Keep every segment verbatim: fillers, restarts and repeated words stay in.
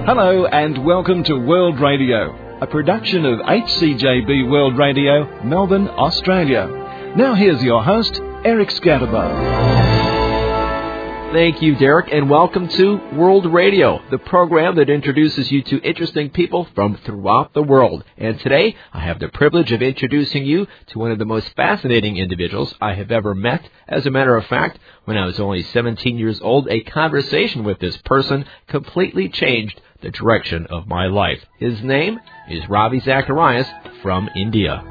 Hello and welcome to World Radio, a production of H C J B World Radio, Melbourne, Australia. Now here's your host, Eric Scatterbo. Thank you, Derek, and welcome to World Radio, the program that introduces you to interesting people from throughout the world. And today, I have the privilege of introducing you to one of the most fascinating individuals I have ever met. As a matter of fact, when I was only seventeen years old, a conversation with this person completely changed the direction of my life. His name is Ravi Zacharias from India.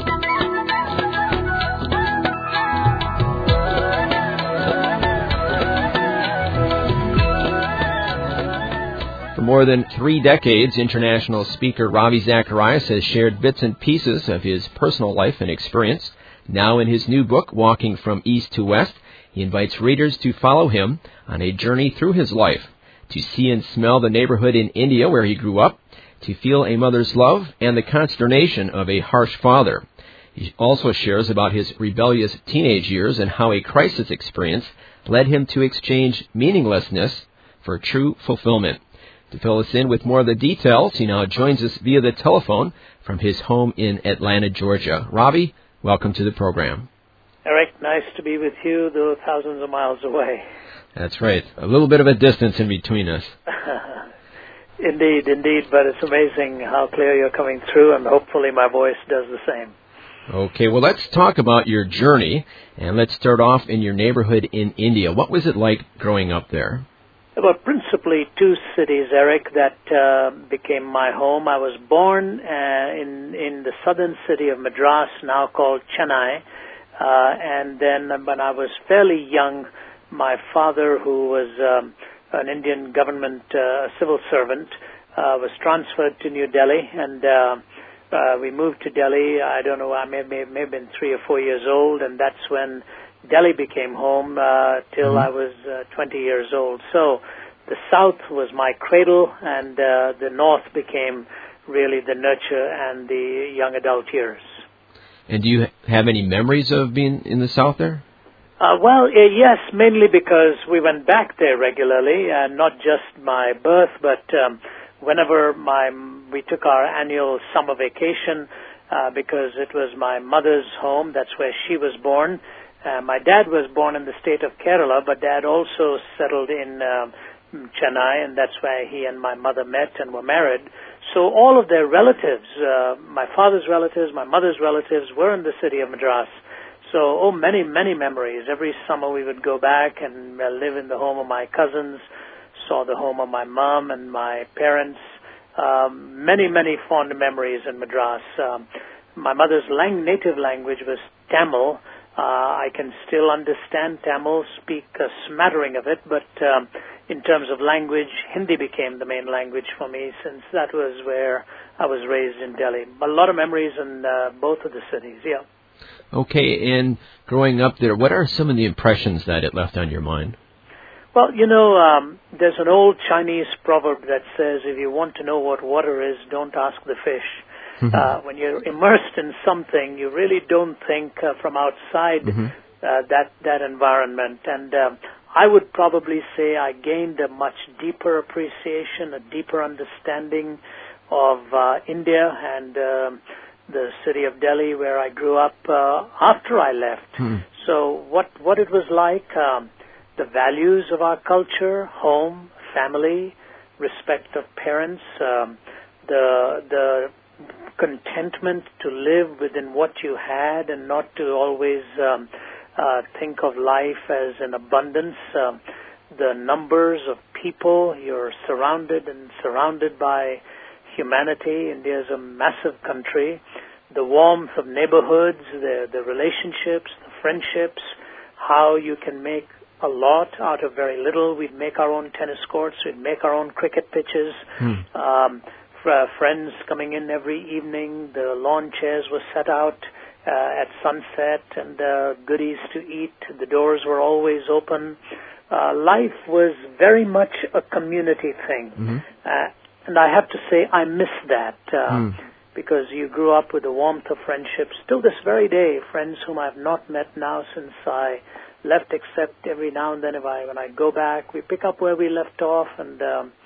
For more than three decades, international speaker Ravi Zacharias has shared bits and pieces of his personal life and experience. Now in his new book, Walking from East to West, he invites readers to follow him on a journey through his life, to see and smell the neighborhood in India where he grew up, to feel a mother's love and the consternation of a harsh father. He also shares about his rebellious teenage years and how a crisis experience led him to exchange meaninglessness for true fulfillment. To fill us in with more of the details, he now joins us via the telephone from his home in Atlanta, Georgia. Ravi, welcome to the program. Eric, nice to be with you, though thousands of miles away. That's right. A little bit of a distance in between us. Indeed, indeed, but it's amazing how clear you're coming through, and hopefully my voice does the same. Okay, well, let's talk about your journey, and let's start off in your neighborhood in India. What was it like growing up there? There were principally two cities, Eric, that uh, became my home. I was born uh, in in the southern city of Madras, now called Chennai, uh, and then when I was fairly young, my father, who was um, an Indian government uh, civil servant, uh, was transferred to New Delhi, and uh, uh, we moved to Delhi. I don't know, I may, may, may have been three or four years old, and that's when Delhi became home uh, till mm-hmm. I was uh, twenty years old. So the south was my cradle, and uh, the north became really the nurture and the young adult years. And do you have any memories of being in the south there? Uh, well, uh, yes, mainly because we went back there regularly, and not just my birth, but um, whenever my we took our annual summer vacation, uh, because it was my mother's home. That's where she was born. Uh, my dad was born in the state of Kerala, but Dad also settled in uh, Chennai, and that's where he and my mother met and were married. So all of their relatives, uh, my father's relatives, my mother's relatives, were in the city of Madras. So, oh, many, many memories. Every summer we would go back and uh, live in the home of my cousins, saw the home of my mom and my parents. Um, many, many fond memories in Madras. Um, my mother's lang- native language was Tamil. Uh, I can still understand Tamil, speak a smattering of it, but um, in terms of language, Hindi became the main language for me since that was where I was raised in Delhi. A lot of memories in uh, both of the cities, yeah. Okay, and growing up there, what are some of the impressions that it left on your mind? Well, you know, um, there's an old Chinese proverb that says, if you want to know what water is, don't ask the fish. Mm-hmm. Uh, when you're immersed in something, you really don't think uh, from outside mm-hmm. uh, that that environment. And uh, I would probably say I gained a much deeper appreciation, a deeper understanding of uh, India and uh, the city of Delhi, where I grew up uh, after I left. Mm-hmm. So what what it was like, um, the values of our culture, home, family, respect of parents, um, the the contentment to live within what you had and not to always um, uh, think of life as an abundance. Um, the numbers of people, you're surrounded and surrounded by humanity. India is a massive country. The warmth of neighborhoods, the, the relationships, the friendships, how you can make a lot out of very little. We'd make our own tennis courts. We'd make our own cricket pitches. Hmm. Um, Uh, friends coming in every evening. The lawn chairs were set out uh, at sunset, and uh, goodies to eat. The doors were always open. Uh, life was very much a community thing. Mm-hmm. Uh, and I have to say I miss that uh, mm. because you grew up with the warmth of friendship. Still this very day, friends whom I've not met now since I left, except every now and then if I, when I go back, we pick up where we left off, and um,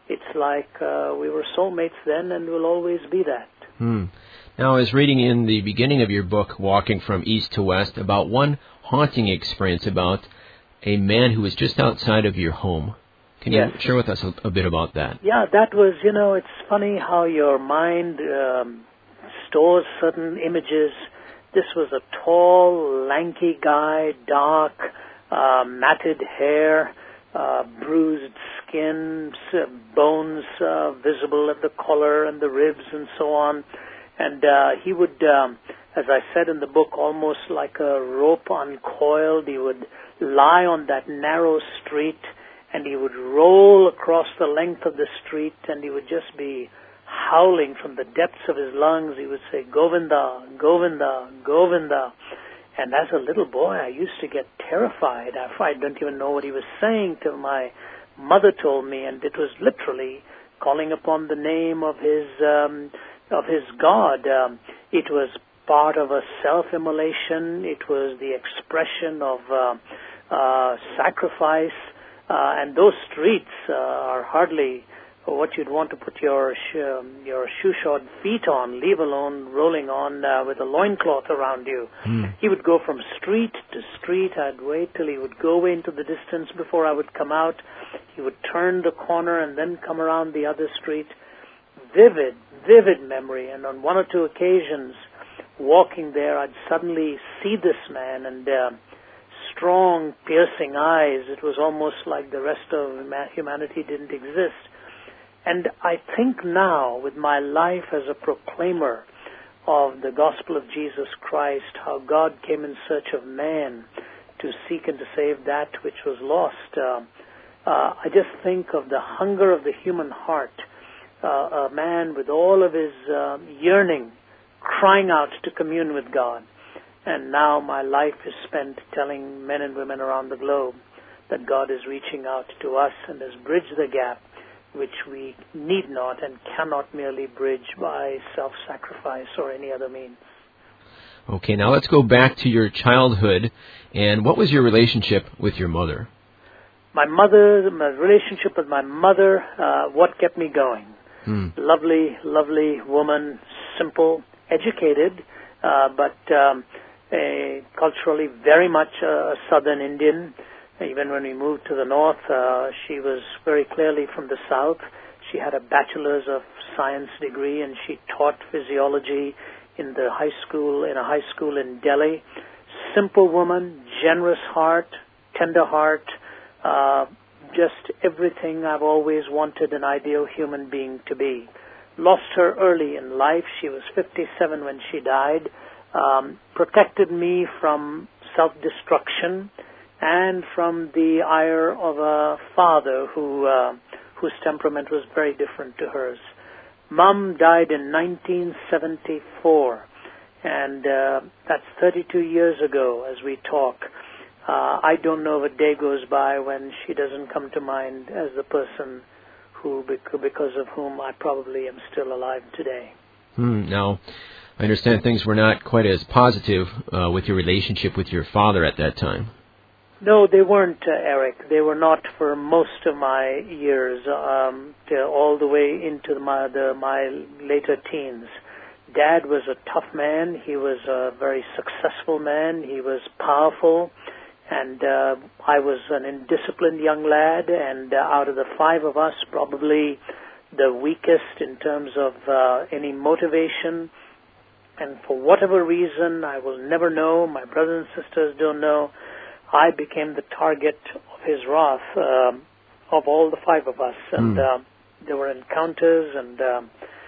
it's like uh, we were soulmates then and will always be that. Hmm. Now, I was reading in the beginning of your book, Walking from East to West, about one haunting experience about a man who was just outside of your home. Can yes. you share with us a, a bit about that? Yeah, that was, you know, it's funny how your mind um, stores certain images. This was a tall, lanky guy, dark, uh, matted hair, uh, bruised skin, bones uh, visible at the collar and the ribs and so on. And uh, he would, um, as I said in the book, almost like a rope uncoiled, he would lie on that narrow street and he would roll across the length of the street and he would just be howling from the depths of his lungs. He would say, Govinda, Govinda, Govinda. And as a little boy, I used to get terrified. I don't even know what he was saying till my mother told me, and it was literally calling upon the name of his um, of his God. Um, it was part of a self-immolation. It was the expression of uh, uh, sacrifice. Uh, and those streets uh, are hardly what you'd want to put your sh- um, your shoe-shod feet on, leave alone rolling on uh, with a loincloth around you. Mm. He would go from street to street. I'd wait till he would go away into the distance before I would come out. He would turn the corner and then come around the other street. Vivid, vivid memory. And on one or two occasions, walking there, I'd suddenly see this man and uh, strong, piercing eyes. It was almost like the rest of humanity didn't exist. And I think now, with my life as a proclaimer of the gospel of Jesus Christ, how God came in search of man to seek and to save that which was lost, uh, uh, I just think of the hunger of the human heart, uh, a man with all of his uh, yearning, crying out to commune with God. And now my life is spent telling men and women around the globe that God is reaching out to us and has bridged the gap, which we need not and cannot merely bridge by self-sacrifice or any other means. Okay, now let's go back to your childhood. And what was your relationship with your mother? My mother, my relationship with my mother, uh, what kept me going? Hmm. Lovely, lovely woman, simple, educated, uh, but um, a culturally very much a Southern Indian. Even when we moved to the north, uh, she was very clearly from the south. She had a bachelor's of science degree, and she taught physiology in the high school, in a high school in Delhi. Simple woman, generous heart, tender heart, uh, just everything I've always wanted an ideal human being to be. Lost her early in life. She was fifty-seven when she died. Um, protected me from self-destruction and from the ire of a father who uh, whose temperament was very different to hers. Mom died in nineteen seventy-four, and uh, that's thirty-two years ago as we talk. Uh, I don't know if a day goes by when she doesn't come to mind as the person who, because of whom I probably am still alive today. Hmm, now, I understand things were not quite as positive uh, with your relationship with your father at that time. No, they weren't, uh, Eric. They were not for most of my years, um, to all the way into my the, my later teens. Dad was a tough man. He was a very successful man. He was powerful, and uh, I was an indisciplined young lad. And uh, out of the five of us, probably the weakest in terms of uh, any motivation. And for whatever reason, I will never know. My brothers and sisters don't know. I became the target of his wrath, uh, of all the five of us. And mm. uh, there were encounters and uh,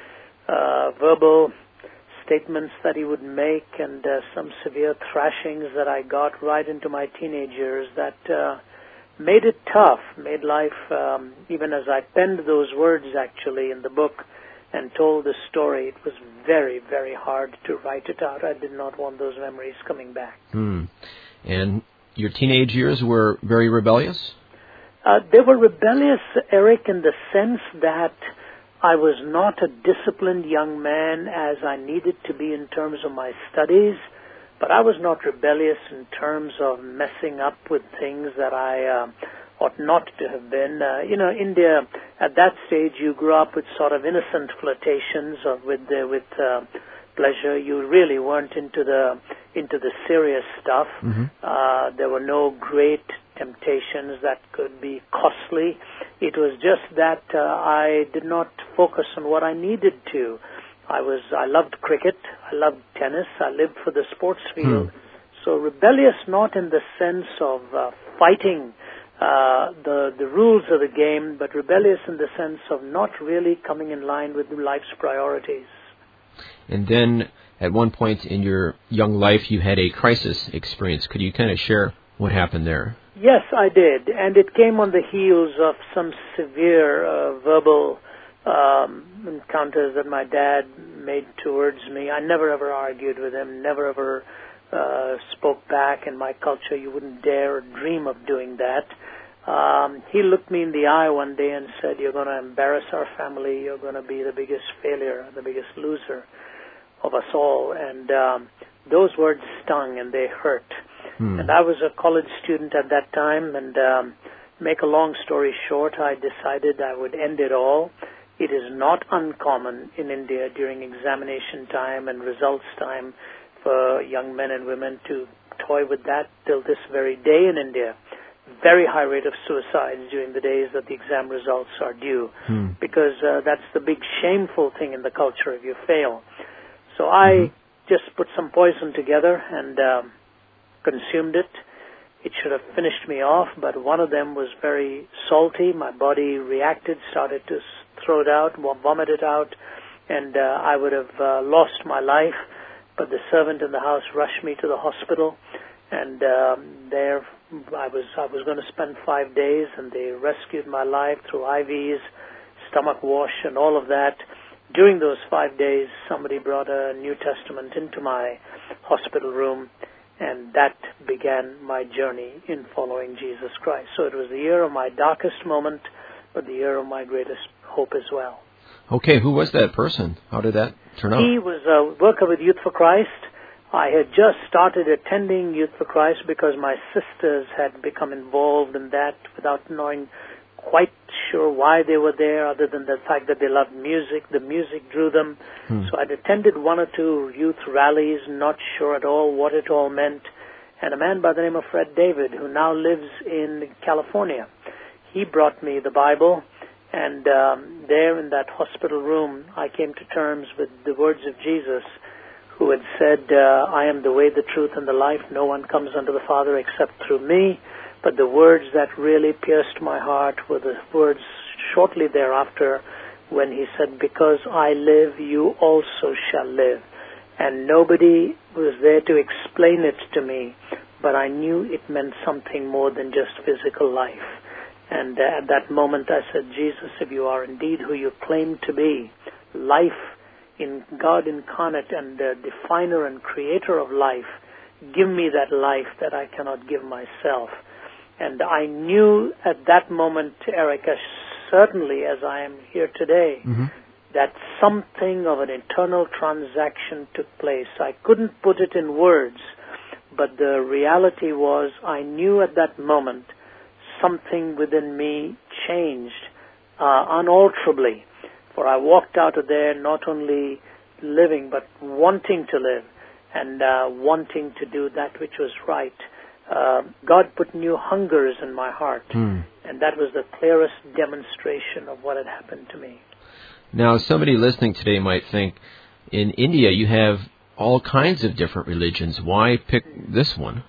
uh, verbal statements that he would make and uh, some severe thrashings that I got right into my teenage years that uh, made it tough, made life, um, even as I penned those words actually in the book and told the story, it was very, very hard to write it out. I did not want those memories coming back. Mm. And your teenage years were very rebellious? Uh, they were rebellious, Eric, in the sense that I was not a disciplined young man as I needed to be in terms of my studies, but I was not rebellious in terms of messing up with things that I uh, ought not to have been. Uh, you know, India, at that stage, you grew up with sort of innocent flirtations of, with uh, with uh, pleasure. You really weren't into the into the serious stuff. Mm-hmm. Uh, there were no great temptations that could be costly. It was just that uh, I did not focus on what I needed to. I was I loved cricket. I loved tennis. I lived for the sports field. Hmm. So rebellious, not in the sense of uh, fighting uh, the the rules of the game, but rebellious in the sense of not really coming in line with life's priorities. And then, at one point in your young life, you had a crisis experience. Could you kind of share what happened there? Yes, I did, and it came on the heels of some severe uh, verbal um, encounters that my dad made towards me. I never ever argued with him, never ever uh, spoke back. In my culture, you wouldn't dare or dream of doing that. Um, he looked me in the eye one day and said, "You're going to embarrass our family. You're going to be the biggest failure, the biggest loser of us all." And um, those words stung and they hurt. Hmm. And I was a college student at that time, and um, make a long story short, I decided I would end it all. It is not uncommon in India during examination time and results time for young men and women to toy with that till this very day in India. Very high rate of suicides during the days that the exam results are due, hmm. because uh, that's the big shameful thing in the culture if you fail. So I mm-hmm. just put some poison together and um, consumed it. It should have finished me off, but one of them was very salty. My body reacted, started to throw it out, vomit it out, and uh, I would have uh, lost my life. But the servant in the house rushed me to the hospital, and um, there I was I was going to spend five days, and they rescued my life through I Vs, stomach wash, and all of that. During those five days, somebody brought a New Testament into my hospital room, and that began my journey in following Jesus Christ. So it was the year of my darkest moment, but the year of my greatest hope as well. Okay, who was that person? How did that turn out? He was a worker with Youth for Christ. I had just started attending Youth for Christ because my sisters had become involved in that without knowing quite sure why they were there, other than the fact that they loved music. The music drew them. Hmm. So I'd attended one or two youth rallies, not sure at all what it all meant. And a man by the name of Fred David, who now lives in California, he brought me the Bible. And um, there in that hospital room, I came to terms with the words of Jesus, who had said, uh, I am the way, the truth, and the life. No one comes unto the Father except through me. But the words that really pierced my heart were the words shortly thereafter when he said, because I live, you also shall live. And nobody was there to explain it to me, but I knew it meant something more than just physical life. And uh, at that moment I said, Jesus, if you are indeed who you claim to be, life in God incarnate and the definer and creator of life, give me that life that I cannot give myself. And I knew at that moment, Eric, as certainly as I am here today, mm-hmm. that something of an internal transaction took place. I couldn't put it in words, but the reality was I knew at that moment something within me changed uh, unalterably. For I walked out of there not only living, but wanting to live and uh, wanting to do that which was right. Uh, God put new hungers in my heart, hmm. and that was the clearest demonstration of what had happened to me. Now, somebody listening today might think, in India you have all kinds of different religions. Why pick this one?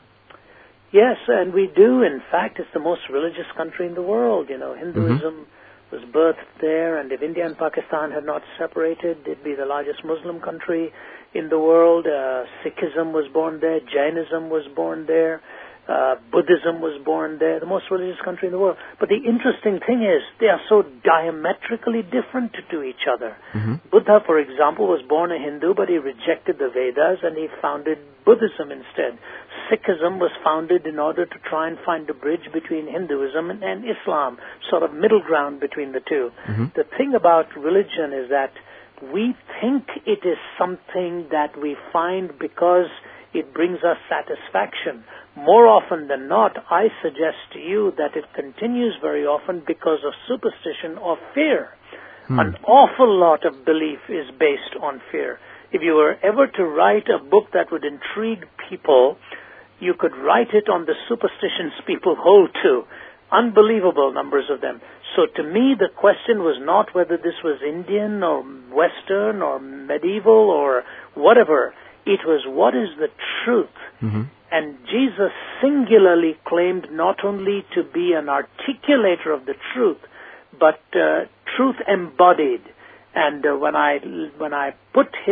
Yes, and we do. In fact, it's the most religious country in the world. You know, Hinduism mm-hmm. was birthed there, and if India and Pakistan had not separated, it'd be the largest Muslim country in the world. Uh, Sikhism was born there. Jainism was born there. Uh, Buddhism was born there, the most religious country in the world. But the interesting thing is they are so diametrically different to each other. Mm-hmm. Buddha, for example, was born a Hindu, but he rejected the Vedas and he founded Buddhism instead. Sikhism was founded in order to try and find a bridge between Hinduism and, and Islam, sort of middle ground between the two. Mm-hmm. The thing about religion is that we think it is something that we find because it brings us satisfaction. More often than not, I suggest to you that it continues very often because of superstition or fear. Hmm. An awful lot of belief is based on fear. If you were ever to write a book that would intrigue people, you could write it on the superstitions people hold to. Unbelievable numbers of them. So to me, the question was not whether this was Indian or Western or medieval or whatever. It was, what is the truth? Mm-hmm. And Jesus singularly claimed not only to be an articulator of the truth, but uh, truth embodied. And uh, when I when I put his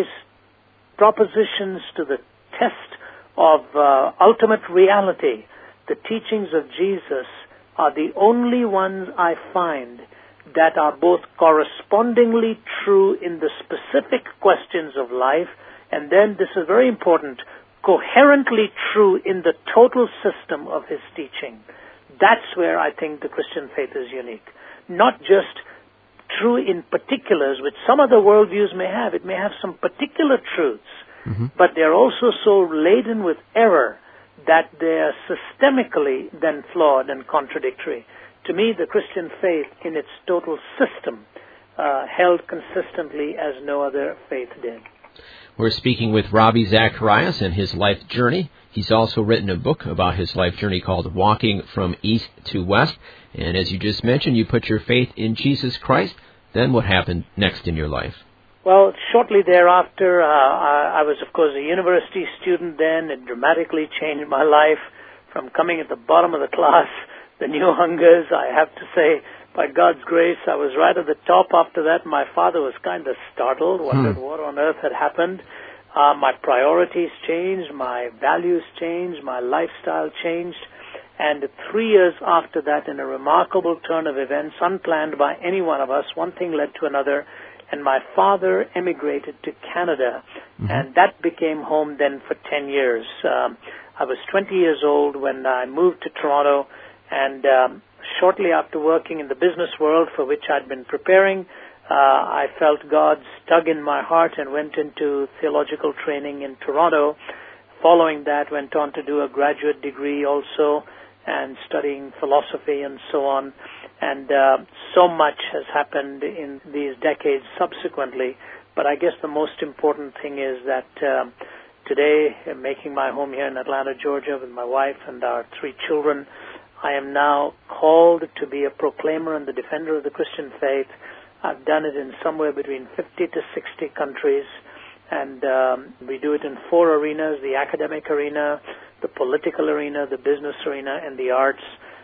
propositions to the test of uh, ultimate reality, the teachings of Jesus are the only ones I find that are both correspondingly true in the specific questions of life, and then, this is very important, coherently true in the total system of his teaching. That's where I think the Christian faith is unique. Not just true in particulars, which some other worldviews may have. It may have some particular truths, mm-hmm. but they're also so laden with error that they are systemically then flawed and contradictory. To me, the Christian faith in its total system uh, held consistently as no other faith did. We're speaking with Ravi Zacharias and his life journey. He's also written a book about his life journey called Walking from East to West. And as you just mentioned, you put your faith in Jesus Christ. Then what happened next in your life? Well, shortly thereafter, uh, I, I was, of course, a university student then. It dramatically changed my life from coming at the bottom of the class, the new hungers. I have to say, by God's grace, I was right at the top. After that, my father was kind of startled, wondered hmm. what on earth had happened. Uh, my priorities changed, my values changed, my lifestyle changed. And three years after that, in a remarkable turn of events, unplanned by any one of us, one thing led to another, and my father emigrated to Canada, mm-hmm. and that became home then for ten years. Um, I was twenty years old when I moved to Toronto, and um, shortly after working in the business world for which I'd been preparing, uh, I felt God's tug in my heart and went into theological training in Toronto. Following that, went on to do a graduate degree also, and studying philosophy and so on. And uh, so much has happened in these decades subsequently. But I guess the most important thing is that uh, today, making my home here in Atlanta, Georgia, with my wife and our three children, I am now called to be a proclaimer and the defender of the Christian faith. I've done it in somewhere between fifty to sixty countries. And um, we do it in four arenas: the academic arena, the political arena, the business arena, and the arts.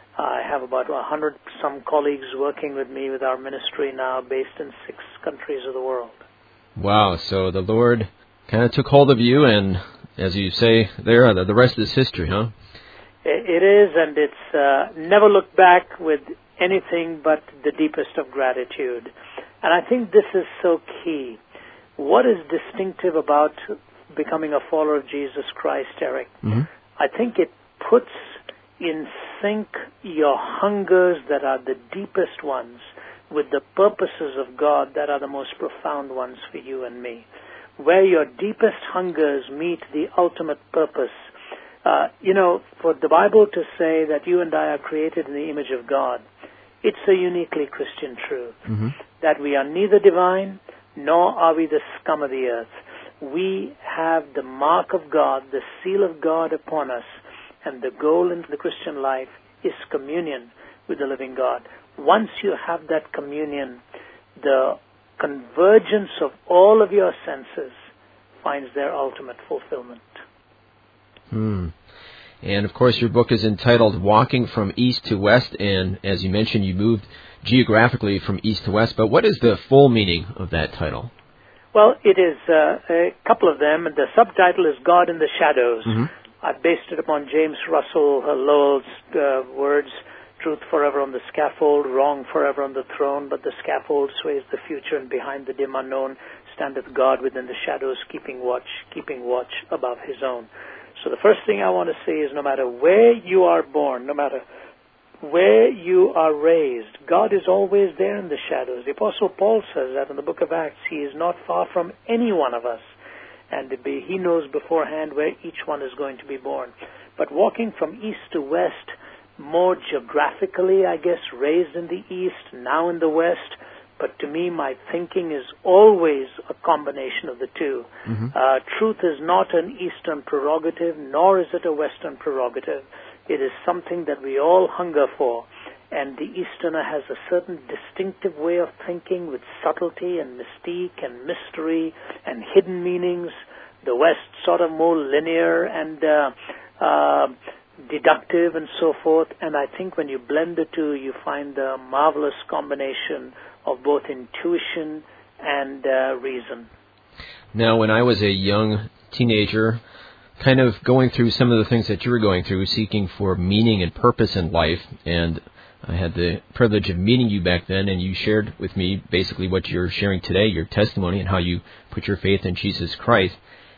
I have about a hundred some colleagues working with me with our ministry now, based in six countries of the world. Wow, so the Lord kind of took hold of you, and as you say there, the rest is history, huh? It is, and it's uh, never looked back with anything but the deepest of gratitude. And I think this is so key. What is distinctive about becoming a follower of Jesus Christ, Eric? Mm-hmm. I think it puts in sync your hungers that are the deepest ones with the purposes of God that are the most profound ones for you and me. Where your deepest hungers meet the ultimate purpose. Uh, you know, for the Bible to say that you and I are created in the image of God, it's a uniquely Christian truth. Mm-hmm. That we are neither divine, nor are we the scum of the earth. We have the mark of God, the seal of God upon us, and the goal in the Christian life is communion with the living God. Once you have that communion, the convergence of all of your senses finds their ultimate fulfillment. Hmm. And, of course, your book is entitled Walking from East to West, and as you mentioned, you moved geographically from east to west, but what is the full meaning of that title? Well, it is uh, a couple of them. The subtitle is God in the Shadows. Mm-hmm. I based it upon James Russell Lowell's uh, words, truth forever on the scaffold, wrong forever on the throne, but the scaffold sways the future, and behind the dim unknown standeth God within the shadows, keeping watch, keeping watch above his own. So the first thing I want to say is, no matter where you are born, no matter where you are raised, God is always there in the shadows. The Apostle Paul says that in the book of Acts. He is not far from any one of us. and to be, he knows beforehand where each one is going to be born. But walking from east to west, more geographically, I guess, raised in the east, now in the west, but to me, my thinking is always a combination of the two. Mm-hmm. Uh, truth is not an Eastern prerogative, nor is it a Western prerogative. It is something that we all hunger for. And the Easterner has a certain distinctive way of thinking with subtlety and mystique and mystery and hidden meanings. The West sort of more linear and uh, uh, deductive and so forth. And I think when you blend the two, you find the marvelous combination of both intuition and uh, reason. Now, when I was a young teenager, kind of going through some of the things that you were going through, seeking for meaning and purpose in life, and I had the privilege of meeting you back then, and you shared with me basically what you're sharing today, your testimony, and how you put your faith in Jesus Christ.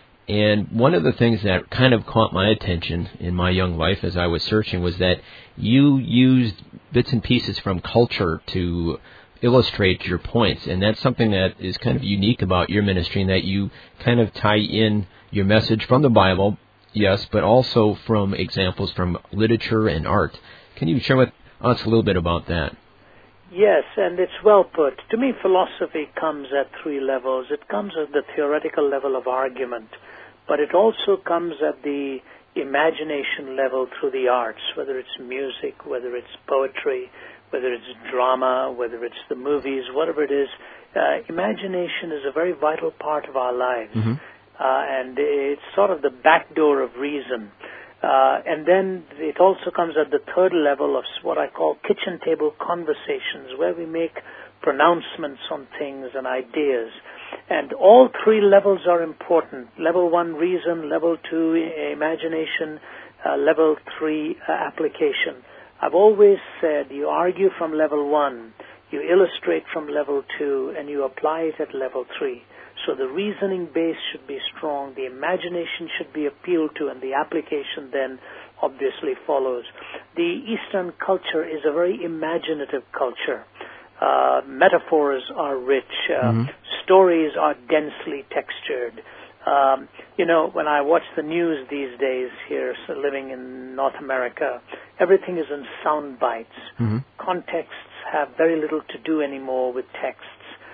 And one of the things that kind of caught my attention in my young life as I was searching was that you used bits and pieces from culture to illustrate your points, and that's something that is kind of unique about your ministry, in that you kind of tie in your message from the Bible, yes, but also from examples from literature and art. Can you share with us a little bit about that? Yes, and it's well put. To me, philosophy comes at three levels. It comes at the theoretical level of argument, but it also comes at the imagination level through the arts, whether it's music, whether it's poetry, whether it's drama, whether it's the movies, whatever it is. Uh, imagination is a very vital part of our lives, mm-hmm. uh, and it's sort of the back door of reason. Uh, and then it also comes at the third level of what I call kitchen table conversations, where we make pronouncements on things and ideas. And all three levels are important. Level one, reason. Level two, imagination. Uh, level three, uh, application. I've always said you argue from level one, you illustrate from level two, and you apply it at level three. So the reasoning base should be strong, the imagination should be appealed to, and the application then obviously follows. The Eastern culture is a very imaginative culture. Uh, metaphors are rich. Uh, mm-hmm. Stories are densely textured. Um, you know, when I watch the news these days here, so living in North America, everything is in sound bites. Mm-hmm. Contexts have very little to do anymore with texts.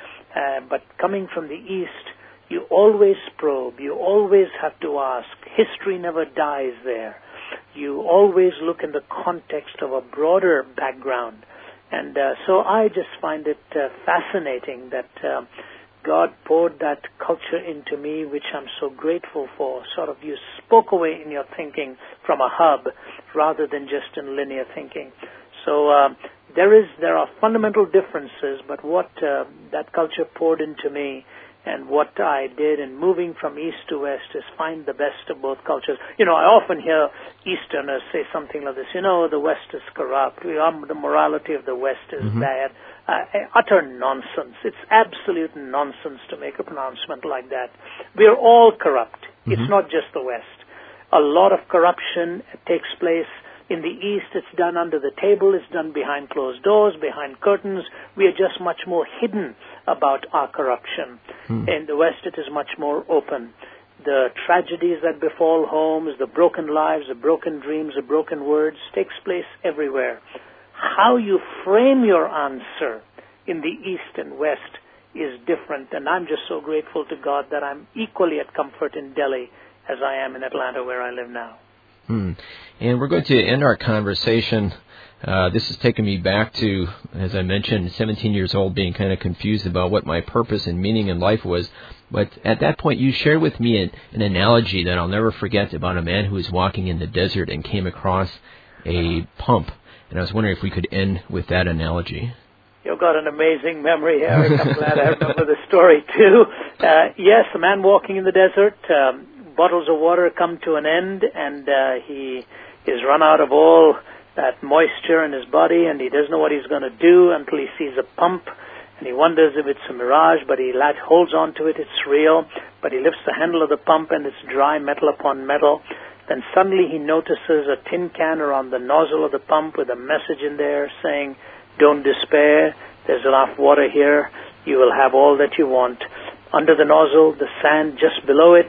Uh, but coming from the East, you always probe, you always have to ask. History never dies there. You always look in the context of a broader background. And uh, so I just find it uh, fascinating that uh, God poured that culture into me, which I'm so grateful for. Sort of you spoke away in your thinking from a hub rather than just in linear thinking. So uh, there is there are fundamental differences, but what uh, that culture poured into me and what I did in moving from east to west is find the best of both cultures. You know, I often hear Easterners say something like this, you know, the West is corrupt, we are, the morality of the West is mm-hmm. bad. Uh, utter nonsense. It's absolute nonsense to make a pronouncement like that. We are all corrupt. Mm-hmm. It's not just the West. A lot of corruption takes place. In the East, it's done under the table, it's done behind closed doors, behind curtains. We are just much more hidden about our corruption. Hmm. In the West, it is much more open. The tragedies that befall homes, the broken lives, the broken dreams, the broken words, takes place everywhere. How you frame your answer in the East and West is different, and I'm just so grateful to God that I'm equally at comfort in Delhi as I am in Atlanta, where I live now. Hmm. And we're going to end our conversation. Uh, this has taken me back to, as I mentioned, seventeen years old, being kind of confused about what my purpose and meaning in life was. But at that point, you shared with me an, an analogy that I'll never forget about a man who was walking in the desert and came across a pump. And I was wondering if we could end with that analogy. You've got an amazing memory, Eric. I'm glad I remember the story, too. Uh, yes, a man walking in the desert. Um, bottles of water come to an end, and uh, he is run out of all that moisture in his body, and he doesn't know what he's going to do until he sees a pump, and he wonders if it's a mirage, but he latch, holds on to it, it's real, but he lifts the handle of the pump, and it's dry metal upon metal. Then suddenly he notices a tin can around the nozzle of the pump with a message in there saying, "Don't despair, there's enough water here, you will have all that you want." Under the nozzle, the sand just below it,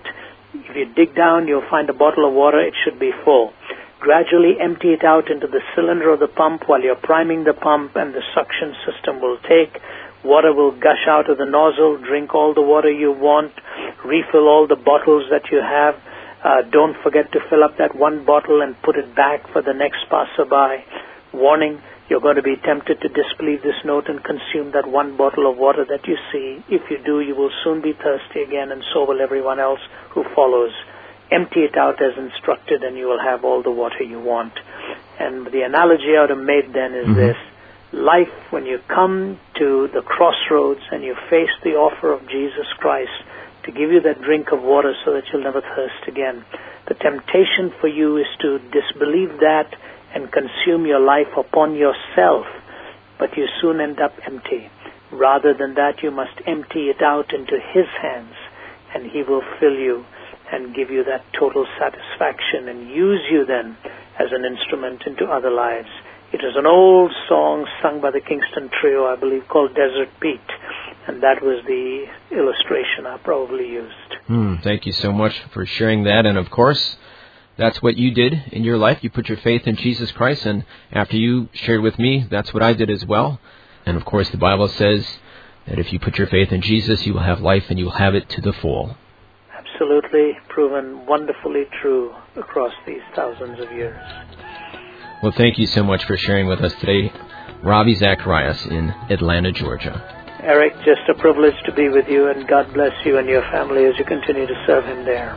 If you dig down, you'll find a bottle of water. It should be full. Gradually empty it out into the cylinder of the pump while you're priming the pump, and the suction system will take. Water will gush out of the nozzle. Drink all the water you want. Refill all the bottles that you have. Uh, don't forget to fill up that one bottle and put it back for the next passerby. Warning, you're going to be tempted to disbelieve this note and consume that one bottle of water that you see. If you do, you will soon be thirsty again, and so will everyone else who follows. Empty it out as instructed, and you will have all the water you want. And the analogy I would have made then is mm-hmm. this. Life, when you come to the crossroads and you face the offer of Jesus Christ to give you that drink of water so that you'll never thirst again, the temptation for you is to disbelieve that and consume your life upon yourself, but you soon end up empty. Rather than that, you must empty it out into His hands, and He will fill you and give you that total satisfaction and use you then as an instrument into other lives. It is an old song sung by the Kingston Trio, I believe, called Desert Pete, and that was the illustration I probably used. Mm, thank you so much for sharing that, and of course, that's what you did in your life. You put your faith in Jesus Christ, and after you shared with me, that's what I did as well. And of course, the Bible says that if you put your faith in Jesus, you will have life, and you will have it to the full. Absolutely, proven wonderfully true across these thousands of years. Well, thank you so much for sharing with us today, Ravi Zacharias in Atlanta, Georgia. Eric, just a privilege to be with you, and God bless you and your family as you continue to serve Him there.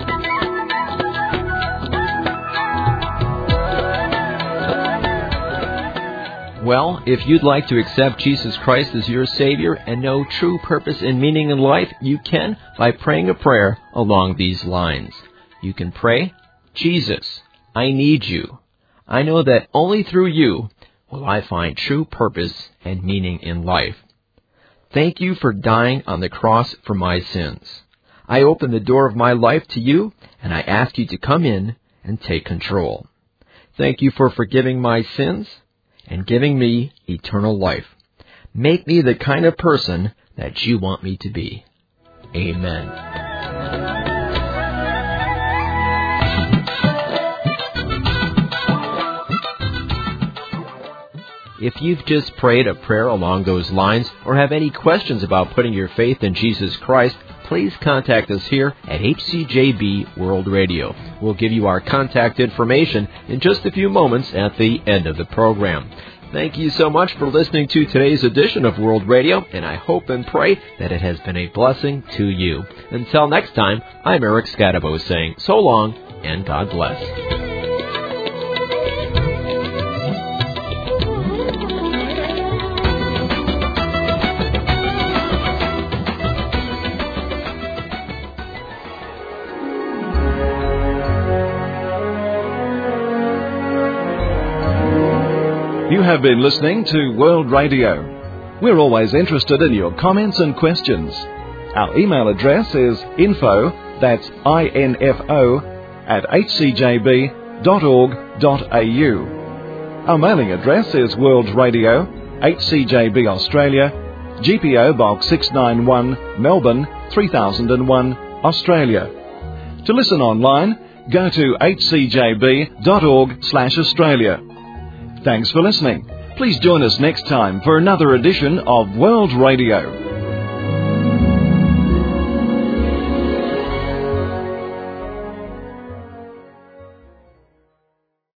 Well, if you'd like to accept Jesus Christ as your Savior and know true purpose and meaning in life, you can by praying a prayer along these lines. You can pray, Jesus, I need you. I know that only through you will I find true purpose and meaning in life. Thank you for dying on the cross for my sins. I open the door of my life to you, and I ask you to come in and take control. Thank you for forgiving my sins and giving me eternal life. Make me the kind of person that you want me to be. Amen. If you've just prayed a prayer along those lines or have any questions about putting your faith in Jesus Christ, please contact us here at H C J B World Radio. We'll give you our contact information in just a few moments at the end of the program. Thank you so much for listening to today's edition of World Radio, and I hope and pray that it has been a blessing to you. Until next time, I'm Eric Scatabo saying so long and God bless. You have been listening to World Radio. We're always interested in your comments and questions. Our email address is info, that's I N F O, at h c j b dot org dot a u. Our mailing address is World Radio, H C J B Australia, G P O Box six nine one, Melbourne, three thousand one, Australia. To listen online, go to h c j b dot org slash Australia. Thanks for listening. Please join us next time for another edition of World Radio.